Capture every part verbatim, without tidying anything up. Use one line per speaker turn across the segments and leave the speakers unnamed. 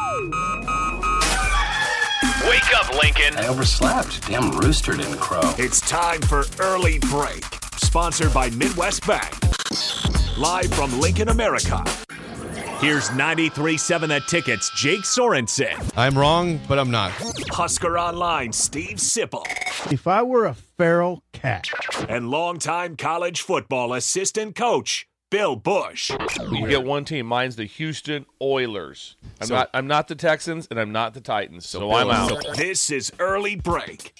Wake up, Lincoln.
I overslept. Damn rooster didn't crow.
It's time for Early Break, sponsored by Midwest Bank. Live from Lincoln, America. Here's ninety-three point seven The Ticket's Jake Sorensen.
I'm wrong, but I'm not.
Husker Online, Steve Sipple.
If I were a feral cat.
And longtime college football assistant coach, Bill Bush.
You get one team. Mine's the Houston Oilers. I'm
So-
not I'm not the Texans, and I'm not the Titans, so,
So
I'm
Bill-
out.
so-
This is Early Break.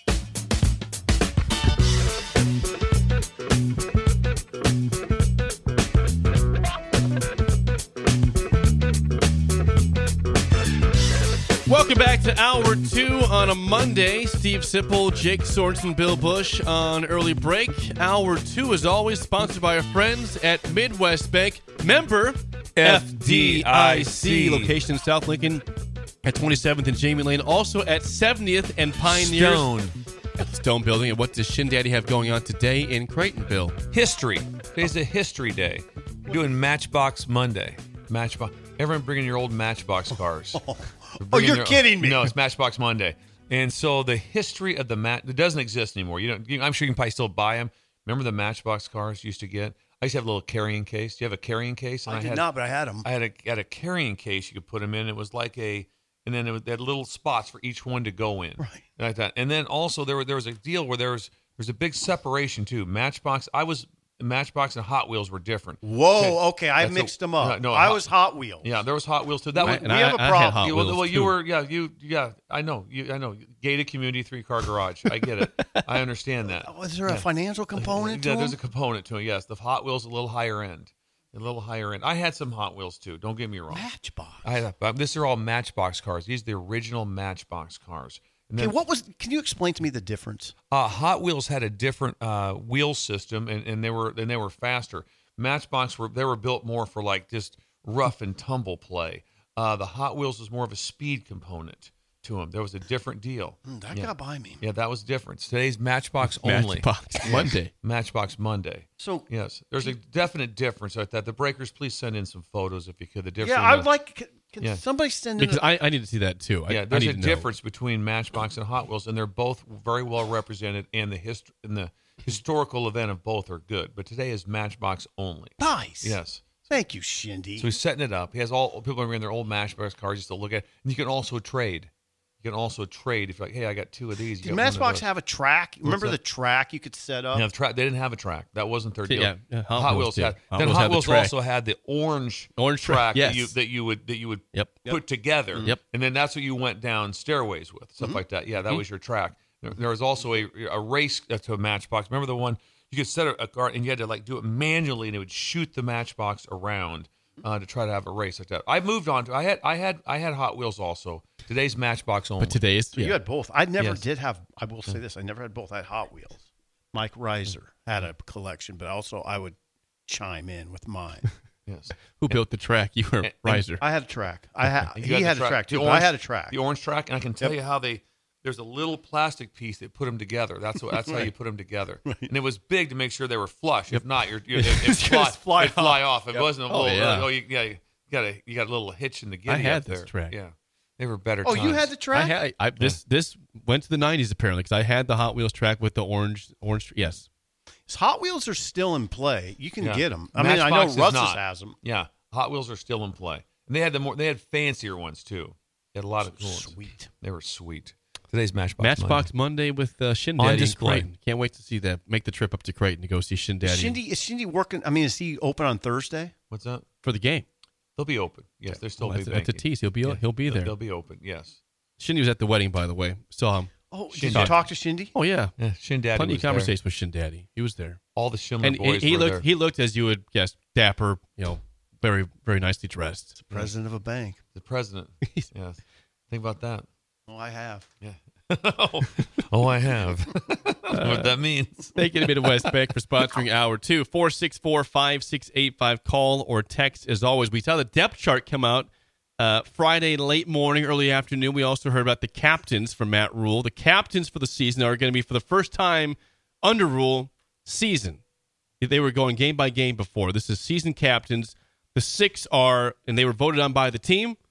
Welcome back to Hour two on a Monday. Steve Sipple, Jake Sorensen, Bill Bush on Early Break. Hour two is always sponsored by our friends at Midwest Bank. Member F D I C. Location in South Lincoln at twenty-seventh and Jamie Lane. Also at seventieth and Pioneers.
Stone.
At the Stone Building. And what does Shin Daddy have going on today in Creighton, Bill?
History. Today's a history day. We're doing Matchbox Monday. Matchbox. Everyone bringing your old Matchbox cars.
Oh, you're kidding me.
No, it's Matchbox Monday. And so the history of the mat it doesn't exist anymore. You don't. You, I'm sure you can probably still buy them. Remember the Matchbox cars you used to get? I used to have a little carrying case. Do you have a carrying case? And
I, did
had,
not, but I had them.
I had a had a carrying case you could put them in. It was like a, and then it was, they had little spots for each one to go in,
Right.
like that. And then also there were, there was a deal where there was there's a big separation too. Matchbox. I was Matchbox and Hot Wheels were different.
Whoa, okay, I
That's
mixed
a-
them up.
no, no,
I
Hot-
was Hot Wheels.
Yeah, there was Hot Wheels too. That
And I-
was
and
we
I-
have a
I had
problem.
Hot
you, well,
Wheels,
well, you
too.
were, yeah, you, yeah. I know, you, I know. Gated community, three car garage. I get it. I understand that.
Was there a financial component to
Yeah, there's a
them?
component to it. Yes, the Hot Wheels a little higher end, a little higher end. I had some Hot Wheels too. Don't get me wrong.
Matchbox.
I had, but these are all Matchbox cars. These are the original Matchbox cars. And
Okay,
then,
what was? Can you explain to me the difference?
uh, Hot Wheels had a different uh, wheel system, and, and they were and they were faster. Matchbox were they were built more for like just rough and tumble play. Uh, the Hot Wheels was more of a speed component to them. There was a different deal.
Mm, that
yeah.
got by me.
Yeah, that was different. Today's Matchbox only.
Matchbox Monday.
Matchbox Monday.
So
Yes, there's a definite difference like that. The breakers, please send in some photos if you could. The difference.
yeah,
in
I
the-
would like. Can, can
Yeah.
somebody send in?
Because
a-
I, I need to see that too. I,
Yeah,
I
there's
need
a
to know.
difference between Matchbox and Hot Wheels, and they're both very well represented, and the hist- and the historical event of both are good. But today is Matchbox only.
nice.
Yes.
Thank you, Shindy.
So he's setting it up. He has all people bring their old Matchbox cars just to look at, and you can also trade. You can also trade if you're like, hey, I got two of these. You
Did
got one of
Matchbox
those.
have a track? Remember
that?
the track you could set up?
They, have tra- they didn't have a track. That wasn't their deal.
Yeah, yeah, Hot
Hot,
Wheels
Wheels
did.
had.
Hot
then
Wheels
Hot
had the
Wheels
track.
also had the orange
Orange track,
track
yes.
that you that you would that you would
Yep.
put together.
Yep.
And then that's what you went down stairways with, stuff like that. Yeah, that was your track. There, there was also a a race to a Matchbox. Remember the one you could set a, a car and you had to like do it manually, and it would shoot the Matchbox around. Uh, to try to have a race like that. I moved on to I had I had I had Hot Wheels also. Today's Matchbox only.
But today's
So
yeah.
you had both. I never
Yes.
did have. I will say this: I never had both. I had Hot Wheels. Mike Reiser had a collection, but also I would chime in with mine.
Yes.
Who built the track? You were
And-
Riser.
I had a track. I had.
You
He
the
had a track
The
too. but I
orange-
had a track.
The orange track, and I can tell
Yep.
you how they. There's a little plastic piece that put them together. That's what, that's how you put them together. And it was big to make sure they were flush. If not, you're, you're, it'd
It's
fly,
gonna fly
it'd fly
off.
off. It
Yep.
wasn't a
Oh,
little.
yeah.
Oh, you, yeah, you got a you got a little hitch in the giddy
I had
up there.
this track.
Yeah, they were better.
Oh,
times.
you had the
I
track.
had I, this. This went to the nineties apparently because I had the Hot Wheels track with the orange orange. Yes,
Hot Wheels are still in play. You can
Yeah.
get them. I mean, I know
Matchbox is
Russ's
not.
has them.
Yeah, Hot Wheels are still in play, and they had the more. They had fancier ones too. They had a lot of cool ones.
Sweet.
They were sweet. Today's Matchbox.
Matchbox
Monday.
Monday with uh, Shin
On
Daddy in
display.
Creighton. Can't wait to see that. Make the trip up to Creighton to go see Shin Daddy
Is Shindy, is Shindy working? I mean, is he open on Thursday?
What's that?
for the game.
They'll be open. Yes, they're still
Well,
be
that's, that's a
banking.
tease. He'll be
Yeah,
he'll be
they'll-
there.
They'll be open. Yes.
Shindy was at the wedding, by the way. Saw him.
Oh, did
Shindy.
you talk to Shindy?
Oh yeah,
Yeah, Shin Daddy
plenty
was
of conversation with Shin Daddy. He was there,
there. All the Schindler
and he,
boys
he
were
looked
there.
he looked as you would guess, dapper. You know, very very nicely dressed.
President of a bank.
The president. yes. Think about that.
Oh, I have.
Yeah. oh, oh, I have. what that means.
Thank you to Midwest Bank for sponsoring Hour two. four six four, five six eight five. Call or text as always. We saw the depth chart come out uh, Friday late morning, early afternoon. We also heard about the captains from Matt Rule. The captains for the season are going to be for the first time under Rule season. They were going game by game before. This is season captains. The six are, and they were voted on by the team.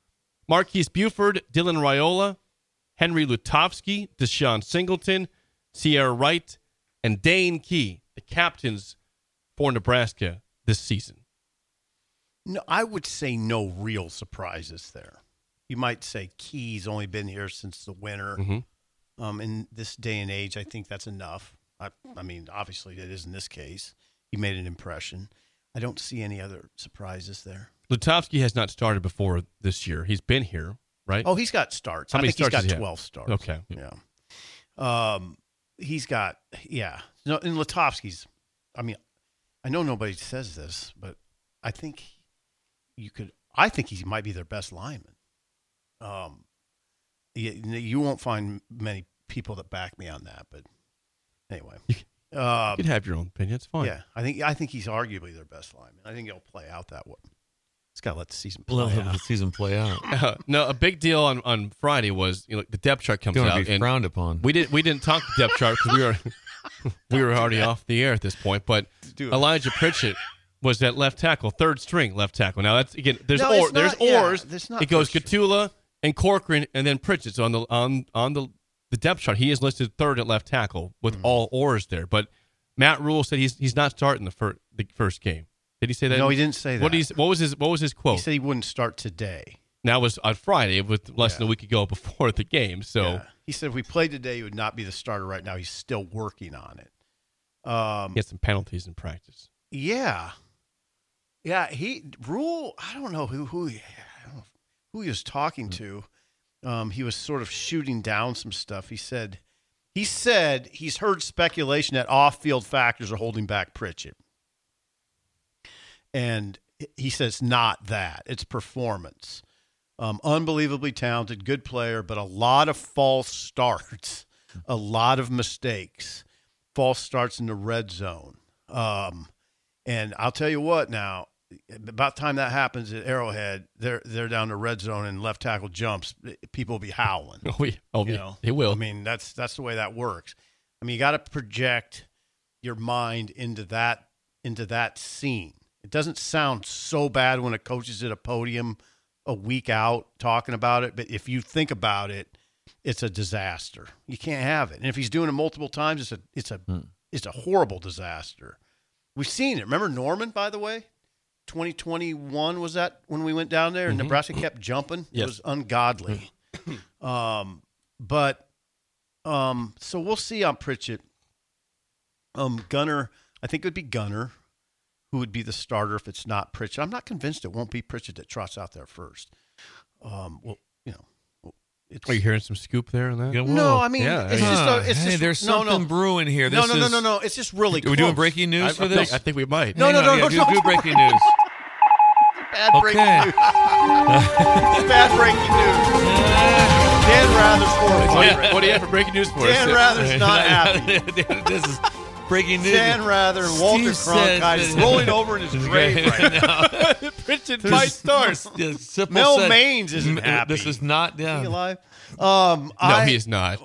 Marquise Buford, Dylan Raiola, Henry Lutovsky, Deshaun Singleton, Sierra Wright, and Dane Key, the captains for Nebraska this season.
No, I would say no real surprises there. You might say Key's only been here since the winter.
Mm-hmm.
Um, in this day and age, I think that's enough. I, I mean, obviously it is in this case. He made an impression. I don't see any other surprises there.
Lutovsky has not started before this year. He's been here, right?
Oh, he's got starts.
How
I
many
think
starts
he's
does
got
he have?
twelve starts.
Okay.
Yeah. Um, he's got, yeah. No, and Lutovsky's, I mean, I know nobody says this, but I think you could, I think he might be their best lineman. Um, you, you won't find many people that back me on that, but anyway. Um,
You can have your own opinion. It's fine.
yeah, I think I think he's arguably their best lineman. I think it'll play out that way. It's got to let the season play
Let
out.
the season play out.
Uh, no, a big deal on, on Friday was you know the depth chart comes
Going
out
to be
and
frowned upon.
we didn't we didn't talk the depth chart because we were we were already off the air at this point. But
Do it.
Elijah Pritchett was that left tackle, third string left tackle. Now that's again there's
No,
or,
it's
there's
not- yeah,
oars.
there's not
it goes
first string.
Katula and Corcoran and then Pritchett. So on the on on the the depth chart, he is listed third at left tackle with
Mm.
all oars there. But Matt Rule said he's he's not starting the first the first game. Did he say that?
No, he didn't say that.
What, did he, what was his What was his quote?
He said he wouldn't start today.
Now it was on Friday with less than
Yeah.
a week ago before the game. So
Yeah. He said if we played today, he would not be the starter right now. He's still working on it. Um,
he had some penalties in practice.
Yeah, yeah. He Rule. I don't know who who he, I don't know who he was talking to. Um, he was sort of shooting down some stuff. He said he said he's heard speculation that off-field factors are holding back Pritchett, and he says not that. It's performance. Um, unbelievably talented, good player, but a lot of false starts, a lot of mistakes, false starts in the red zone. Um, and I'll tell you what now, about the time that happens at Arrowhead, they're they're down the red zone and left tackle jumps, people will be howling.
Oh, we, oh
You
yeah,
know,
he will.
I mean, that's that's the way that works. I mean, you got to project your mind into that into that scene. It doesn't sound so bad when a coach is at a podium a week out talking about it, but if you think about it, it's a disaster. You can't have it. And if he's doing it multiple times, it's a it's a
Hmm.
it's a horrible disaster. We've seen it. Remember Norman, by the way? twenty twenty-one was that when we went down there and
Mhm.
Nebraska kept jumping?
Yes.
It was ungodly. um, but um, so we'll see on Pritchett. Um, Gunner, I think it would be Gunner who would be the starter if it's not Pritchett. I'm not convinced it won't be Pritchett that trots out there first. Um, well, you know, it's,
Are you hearing some scoop there on that?
Yeah,
no,
whoa.
I mean,
Yeah,
it's
yeah.
just, a, it's
hey,
just
there's
no,
something
no.
brewing here.
No,
This
no, no,
is-
no, no. It's just really
Are we doing
close.
breaking news
I,
for
I
this?
think, I think we might.
No,
Hang
no,
on,
no,
yeah,
no,
do,
no.
do breaking news.
Bad breaking
Okay.
news. Bad breaking news. Dan Rather's
What,
horrified.
do you, what do you have for breaking news for
Dan
us?
Rather's not happy.
This is breaking news.
Dan Rather and Walter
Steve says
Cronkite is
that-
rolling over in his grave right now.
Pritchett might start.
Yeah, Sipple
Mel
said-
Maines isn't
M-
happy.
This is not.
Is he
Yeah.
alive? Um,
No,
I,
he is not.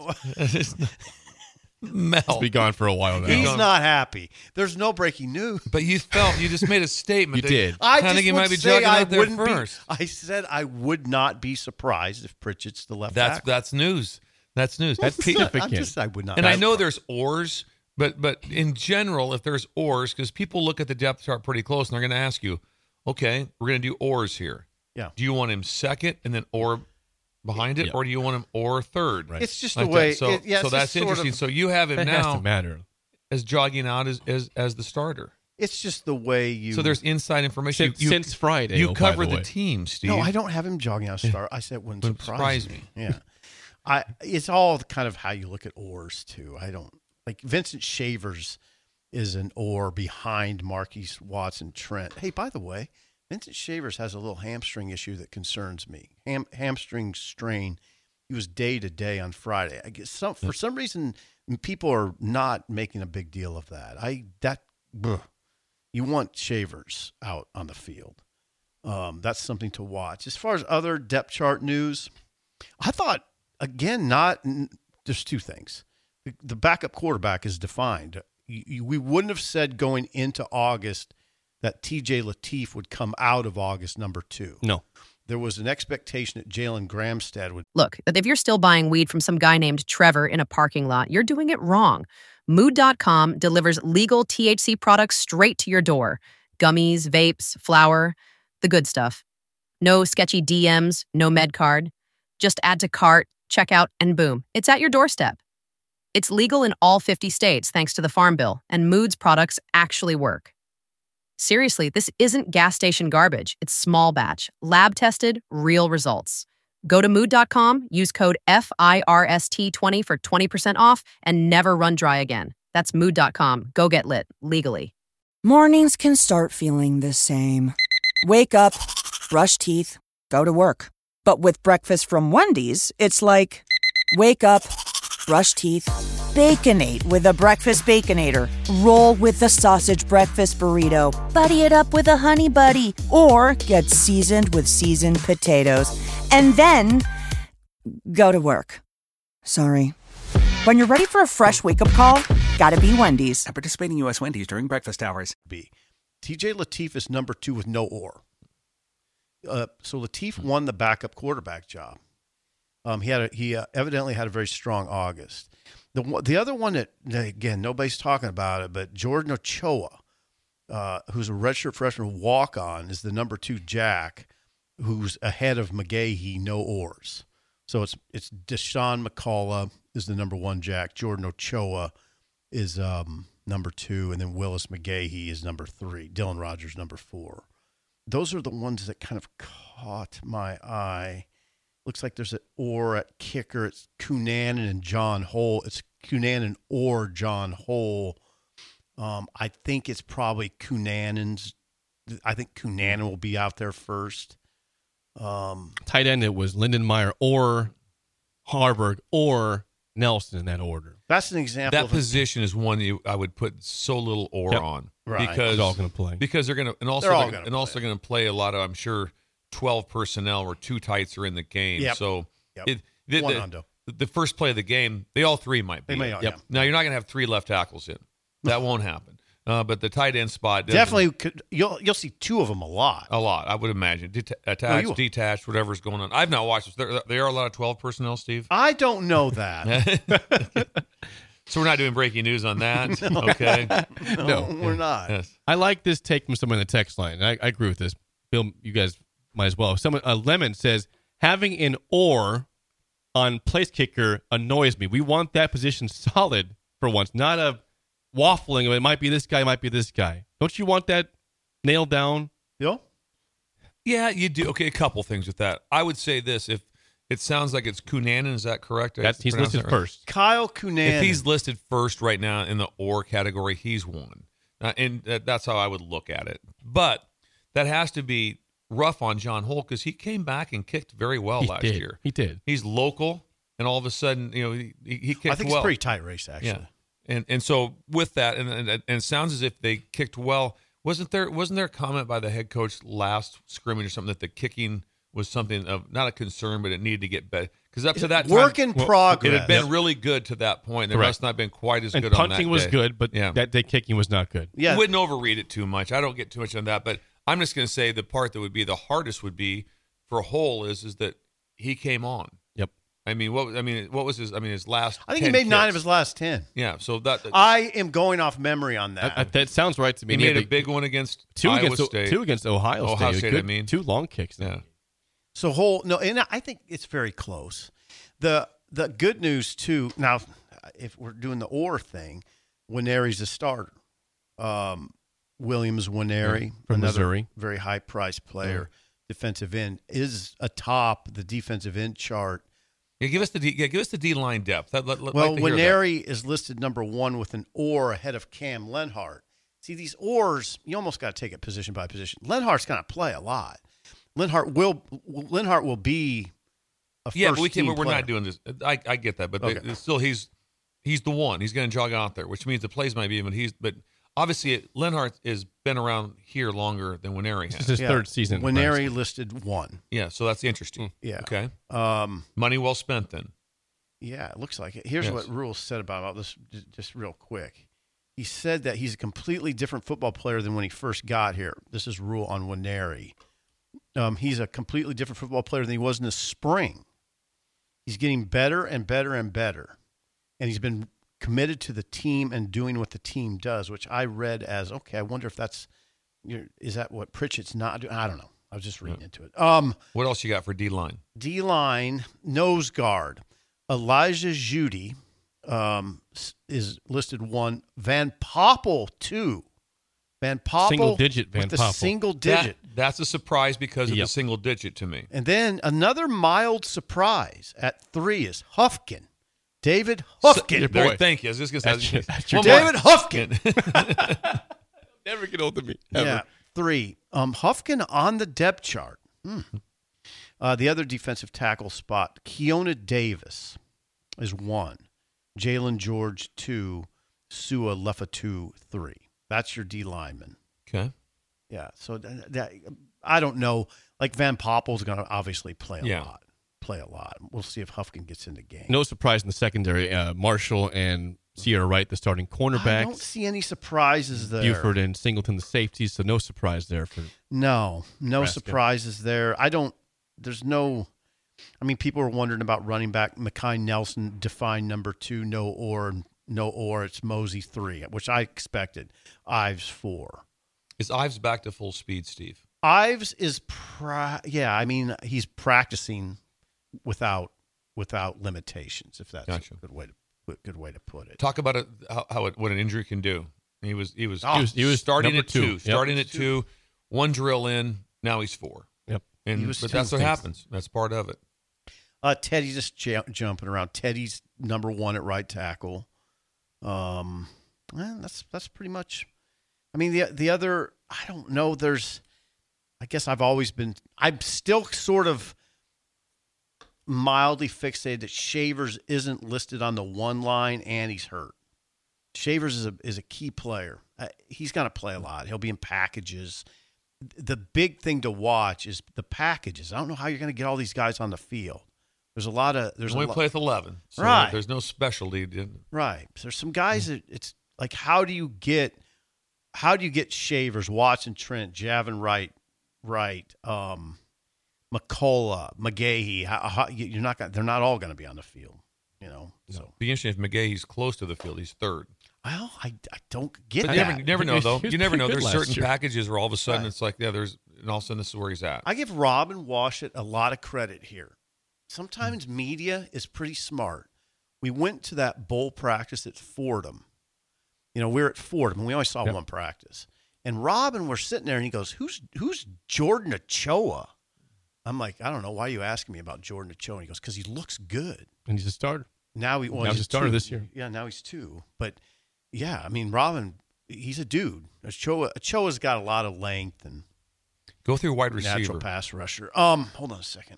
Mel.
He's been gone for a while now.
He's not happy. There's no breaking news.
But you felt you just made a statement.
You
that
did.
I
I
just
think he
would
might be
say
jogging
I
out there
wouldn't
first.
be. I said I would not be surprised if Pritchett's the left
That's
tackle.
that's news. That's news.
That's
I'm
significant.
just, I would not.
And
be
I know
surprised.
there's oars, but but in general, if there's oars, because people look at the depth chart pretty close, and they're going to ask you, okay, we're going to do oars here.
Yeah.
Do you want him second and then or behind it,
Yeah.
or do you want him or third?
Right.
It's just
Like
the
that.
way.
So,
it, yeah,
so
it's
that's
just sort
interesting.
Of,
so you have him
That has
now
to matter.
as jogging out as, as as the starter.
it's just the way you.
So there's inside information.
Since,
you, you,
since Friday.
you
oh, by
cover
the,
the,
way.
team, Steve.
No, I don't have him jogging out star. I said wouldn't
Wouldn't
surprise,
surprise
me. Yeah, I. It's all kind of how you look at oars too. I don't like Vincent Shavers is an oar behind Marquise Watson Trent. Hey, by the way, Vincent Shavers has a little hamstring issue that concerns me. Ham, hamstring strain. He was day to day on Friday. I guess some for some reason people are not making a big deal of that. I that ugh. You want Shavers out on the field. Um, that's something to watch. As far as other depth chart news, I thought again, not n- there's two things. The, the backup quarterback is defined. You, you, we wouldn't have said going into August that T J Lateef would come out of August number two.
No.
there was an expectation that Jalen Gramstad would.
Look, if you're still buying weed from some guy named Trevor in a parking lot, you're doing it wrong. Mood dot com delivers legal T H C products straight to your door. Gummies, vapes, flour, the good stuff. No sketchy D Ms, no med card. Just add to cart, check out, and boom, it's at your doorstep. It's legal in all fifty states thanks to the Farm Bill, and Mood's products actually work. Seriously, this isn't gas station garbage. It's small batch, lab tested, real results. Go to mood dot com, use code F I R S T twenty for twenty percent off, and never run dry again. That's mood dot com. Go get lit, legally.
Mornings can start feeling the same. Wake up, brush teeth, go to work. But with breakfast from Wendy's, it's like, wake up, brush teeth, Baconate with a breakfast Baconator. Roll with the sausage breakfast burrito. Buddy it up with a honey buddy. Or get seasoned with seasoned potatoes. And then go to work. Sorry. When you're ready for a fresh wake-up call, gotta be Wendy's.
At participating U S Wendy's during breakfast hours.
B. T J Lateef is number two with no or. Uh, so Lateef won the backup quarterback job. Um, he had a, he uh, evidently had a very strong August. The the other one that, again, nobody's talking about it, but Jordan Ochoa, uh, who's a redshirt freshman walk-on, is the number two jack, who's ahead of McGahee, no ors. So it's it's Deshaun McCullough is the number one jack. Jordan Ochoa is um, number two, and then Willis McGahee is number three. Dylan Rogers number four. Those are the ones that kind of caught my eye. Looks like there's an or at kicker. It's Cunanan and John Hole. It's Cunanan or John Hole. Um, I think it's probably Cunanan's. I think Cunanan will be out there first. Um,
Tight end, it was Lindenmeyer or Harburg or Nelson in that order.
That's an example.
That
of
position is one you I would put so little or
Yep.
on,
Right.
because
They're all going to play.
because they're going to and also
They're all
they're,
gonna
and also
play.
going to play a lot of, I'm sure, twelve personnel where two tights are in the game.
Yep.
So
Yep.
it, the,
One
the,
hundo.
the first play of the game, they all three might be.
They may
in.
all,
Yep.
yeah.
Now you're not going to have three left tackles in. That won't happen. Uh, but the tight end spot doesn't-
Definitely, could, you'll you'll see two of them a lot.
a lot. I would imagine Deta-
No,
attached,
you will.
detached, whatever's going on. I've not watched this. There, there are a lot of twelve personnel, Steve.
I don't know that.
So we're not doing breaking news on that. Okay.
no,
No.
we're not.
Yes.
I like this take from someone in the text line. And I, I agree with this. Bill, you guys might as well. Someone, uh, Lemon says, having an or on place kicker annoys me. We want that position solid for once, not a waffling. It might be this guy, it might be this guy. Don't you want that nailed down?
Yo?
Yeah, you do. Okay, a couple things with that. I would say this: if it sounds like it's Cunanan, is that correct? Did I
That's, he's
pronounce
listed
that right?
first.
Kyle Cunanan.
If he's listed first right now in the or category, he's won, uh, and that, that's how I would look at it. But that has to be rough on John Holt because he came back and kicked very well
He
last
did.
year.
He did.
He's local, and all of a sudden, you know, he, he kicked
I think
well.
it's a pretty tight race, actually.
Yeah, and and so with that, and, and and it sounds as if they kicked well. Wasn't there wasn't there a comment by the head coach last scrimmage or something that the kicking was something of not a concern, but it needed to get better? Because up to that time,
Work in
well,
progress.
it had been really good to that point. There
Correct.
must not have been quite as
And
good on
punting
that
was
day.
good, but
Yeah.
that day kicking was not good.
Yeah.
You wouldn't overread it too much. I don't get too much on that, but I'm just going to say the part that would be the hardest would be for Hole is is that he came on.
Yep.
I mean, what I mean, what was his? I mean, his last.
I think he
ten
made nine
kicks.
of his last ten.
Yeah, so that
I am going off memory on that.
I- I- that sounds right to me.
he
And
made a
had
big one against
two
Iowa
against
State.
two against Ohio,
Ohio
State.
State,
Good-
I mean.
two long kicks.
Yeah.
So whole no, and I think it's very close. The the good news too. Now, if we're doing the or thing, Winery's a starter. Um, Williams Winery,
Yeah, from
another
Missouri.
very high priced player, defensive end, is atop the defensive end chart.
Yeah, give us the D, yeah, give us the D line depth. I'd, let, let-
Well,
like to hear that.
Winery is listed number one with an or ahead of Cam Lenhart. See, these ors, you almost got to take it position by position. Lenhart's going to play a lot. Lenhart will Lenhart will be a
Yeah,
first
but we can,
team
we're
player.
not doing this. I, I get that, but
Okay.
it's still he's he's the one. He's going to jog out there, which means the plays might be even. He's but obviously it, Lenhart has been around here longer than Winery
This is
has.
his
Yeah.
third season. at
Winery
Nebraska.
listed one.
Yeah, so that's interesting.
Yeah.
Okay.
Um,
Money well spent then.
yeah, it looks like it. Here's
Yes.
what Rule said about this, j- just real quick. He said that he's a completely different football player than when he first got here. This is Rule on Winery. Um, he's a completely different football player than he was in the spring. He's getting better and better and better. And he's been committed to the team and doing what the team does, which I read as, okay, I wonder if that's, is that what Pritchett's not doing? I don't know. I was just reading yeah. into it. Um,
what else you got for D-line?
D-line, nose guard. Elijah Judy um, is listed one. Van Poppel, two. Van Poppel.
Single digit Van
with the
Poppel.
single digit.
That, that's a surprise because of
yep.
the single digit to me.
And then another mild surprise at three is Hufkin. David Hufkin.
So, there, thank you. I was just going to say.
That's your David Hufkin.
Never get old to me.
Ever.
Yeah,
three. Um, Hufkin on the depth chart. Hmm. Uh, the other defensive tackle spot, Keona Davis is one. Jalen George, two. Sua Lefatu, three. That's your D lineman.
Okay.
Yeah. So that, that, I don't know. Like Van Poppel's going to obviously play a
yeah.
lot. Play a lot. We'll see if Hufkin gets in the game.
No surprise in the secondary. Uh, Marshall and Sierra Wright, the starting cornerbacks.
I don't see any surprises there.
Buford and Singleton, the safeties. So no surprise there for.
No, no
Nebraska.
surprises there. I don't. There's no. I mean, people are wondering about running back Mekhi Nelson, defined number two, no or, no or. It's Mosey three, which I expected. Ives four.
Is Ives back to full speed, Steve?
Ives is, pra- yeah. I mean, he's practicing without without limitations. If that's
gotcha.
a good way to good way to put it.
Talk about it, how, how it, what an injury can do. He was he was,
oh,
he was, he was starting at two,
two. Yep.
starting at two, one drill in. Now he's four.
Yep.
And but that's what happens. That's part of it.
Uh, Teddy just j- jumping around. Teddy's number one at right tackle. Um, well, that's that's pretty much. I mean, the the other, I don't know. There's, I guess I've always been. I'm still sort of mildly fixated that Shavers isn't listed on the one line and he's hurt. Shavers is a is a key player. Uh, he's going to play a lot. He'll be in packages. The big thing to watch is the packages. I don't know how you're going to get all these guys on the field. There's a lot of there's
only
a lot,
play with eleven, so
right?
There's no specialty.
Right. There's some guys that it's like, how do you get how do you get Shavers, Watson, Trent, Javin Wright, Wright, um, McCullough, McGahee? How, how, you're not gonna, they're not all going to be on the field, you know. So
no. Be interesting if McGahee's close to the field. He's third.
Well, I, I don't get
but
that.
You never, you never know though. You never know. There's certain
year.
packages where all of a sudden
right.
it's like, yeah, there's, and all of a sudden this is where he's at.
I give Robin Washut a lot of credit here. Sometimes mm-hmm. media is pretty smart. We went to that bowl practice at Fordham. You know, we're at Fordham, and we only saw yep. one practice. And Robin, we're sitting there, and he goes, "Who's who's Jordan Ochoa?" I'm like, "I don't know. Why are you asking me about Jordan Ochoa?" And he goes, "Because he looks good."
And he's a starter.
Now he well,
now he's a starter
two.
this year.
Yeah, now he's two. But yeah, I mean, Robin, he's a dude. Ochoa, Ochoa's got a lot of length and
go through wide receiver,
natural pass rusher. Um, hold on a second.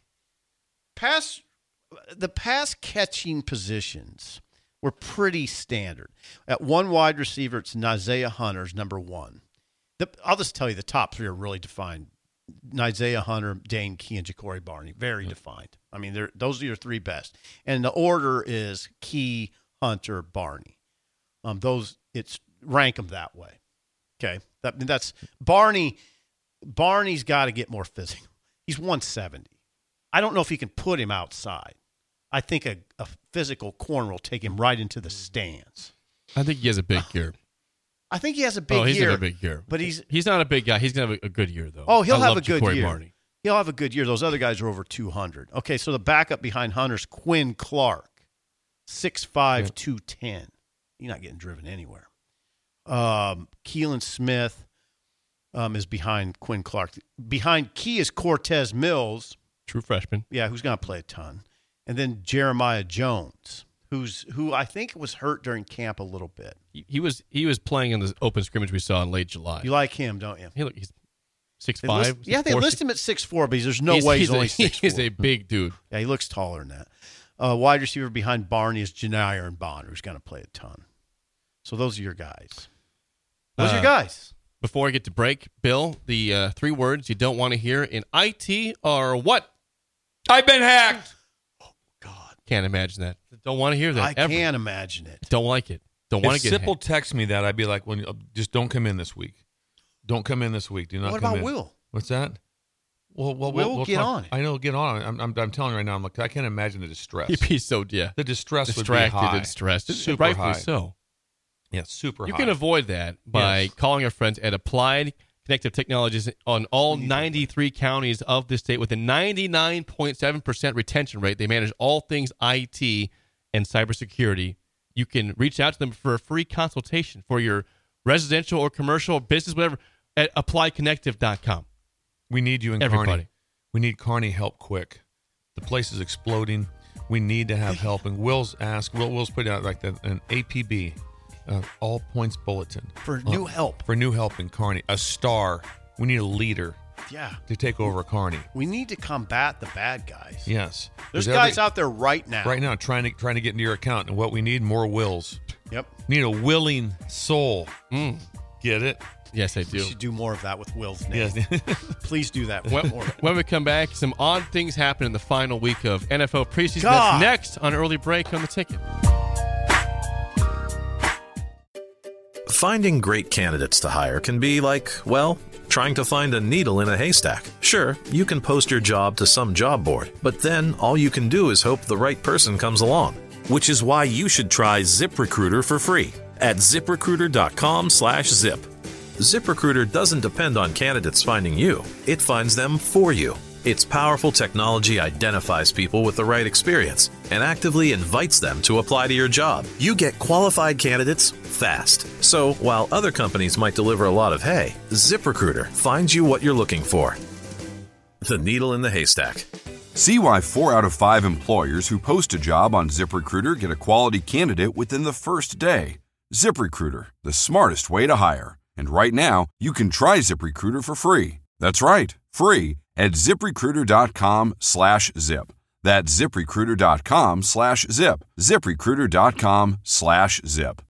Pass, the pass catching positions were pretty standard. At one wide receiver, it's Isaiah Hunter's number one. The, I'll just tell you, the top three are really defined. Isaiah Hunter, Dane Key, and Ja'Cory Barney, very yeah. defined. I mean, they're, those are your three best. And the order is Key, Hunter, Barney. Um, those it's rank them that way. Okay, that that's Barney. Barney's got to get more physical. He's one seventy. I don't know if he can put him outside. I think a, a physical corner will take him right into the stands.
I think he has a big year.
I think he has a big
oh, he's
year.
He's a big year.
But he's
he's not a big guy. He's going to have a, a good year, though.
Oh, he'll
I
have a good
Ja'Cory
year.
Barney.
He'll have a good year. Those other guys are over two hundred. Okay, so the backup behind Hunter's Quinn Clark, six five, yeah. two ten. You're not getting driven anywhere. Um, Keelan Smith um, is behind Quinn Clark. Behind Key is Cortez Mills.
True freshman.
Yeah, who's going to play a ton. And then Jeremiah Jones, who's who I think was hurt during camp a little bit.
He, he was he was playing in the open scrimmage we saw in late July.
You like him, don't you?
He look, he's six
they
five.
List, yeah, they
four,
list
six,
him at six four, but there's no
he's,
way he's,
he's
only
a,
six four.
He's a big dude.
Yeah, he looks taller than that. Uh, wide receiver behind Barney is Janiah and Bond, who's going to play a ton. So those are your guys. Those uh, are your guys.
Before I get to break, Bill, the uh, three words you don't want to hear in I T are what?
I've been hacked.
Oh, God.
Can't imagine that. Don't want to hear that
I
ever.
can't imagine it.
Don't like it. Don't want
if
to get
Sipple
hacked.
text me that, I'd be like, "When uh, just don't come in this week. Don't come in this week. Do not
what
come
about
in."
Will?
What's that? Well, well,
We'll
we'll, we'll
get
talk,
on it.
I know, get on it. I'm, I'm, I'm telling you right now. I'm like, I can't imagine the distress.
You'd be so yeah.
The distress
distracted
would be high.
and stressed.
Super
Rightfully
high.
so.
Yeah, super
You
high.
can avoid that by
Yes.
calling our friends at Applied Connective Technologies on all ninety-three counties of the state with a ninety-nine point seven percent retention rate. They manage all things I T and cybersecurity. You can reach out to them for a free consultation for your residential or commercial business, whatever, at applied connective dot com.
We need you in
Everybody.
Kearney. We need Kearney help quick. The place is exploding. We need to have help. And Will's asked, Will, Will's put out like the, an A P B, uh, all points bulletin.
For
Uh,
new help.
For new help in Kearney. A star. We need a leader
Yeah.
to take over Kearney.
We need to combat the bad guys.
Yes.
There's
every-
guys out there right now.
right now trying to trying to get into your account. And what we need, more wills.
Yep.
Need a willing soul.
Mm.
Get it?
Yes, I
We
do.
should do more of that with Will's name.
Yes.
Please do that.
When,
more.
when we come back, some odd things happen in the final week of N F L preseason.
God.
That's next on Early Break on the Ticket.
Finding great candidates to hire can be like, well, trying to find a needle in a haystack. Sure, you can post your job to some job board, but then all you can do is hope the right person comes along. Which is why you should try ZipRecruiter for free at ZipRecruiter.com slash zip. ZipRecruiter doesn't depend on candidates finding you. It finds them for you. Its powerful technology identifies people with the right experience and actively invites them to apply to your job. You get qualified candidates fast. So while other companies might deliver a lot of hay, ZipRecruiter finds you what you're looking for. The needle in the haystack.
See why four out of five employers who post a job on ZipRecruiter get a quality candidate within the first day. ZipRecruiter, the smartest way to hire. And right now, you can try ZipRecruiter for free. That's right, free at ZipRecruiter.com slash zip. That's ZipRecruiter.com slash zip. ZipRecruiter.com slash zip.